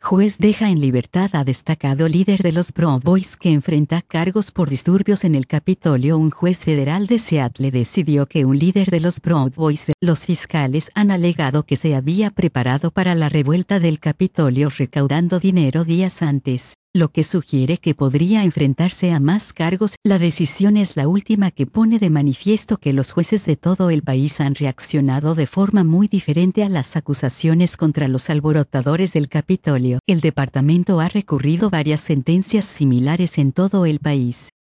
Juez deja en libertad a destacado líder de los Proud Boys que enfrenta cargos por disturbios en el Capitolio. Un juez federal de Seattle decidió que un líder de los Proud Boys, los fiscales han alegado que se había preparado para la revuelta del Capitolio recaudando dinero días antes, lo que sugiere que podría enfrentarse a más cargos. La decisión es la última que pone de manifiesto que los jueces de todo el país han reaccionado de forma muy diferente a las acusaciones contra los alborotadores del Capitolio. El departamento ha recurrido varias sentencias similares en todo el país.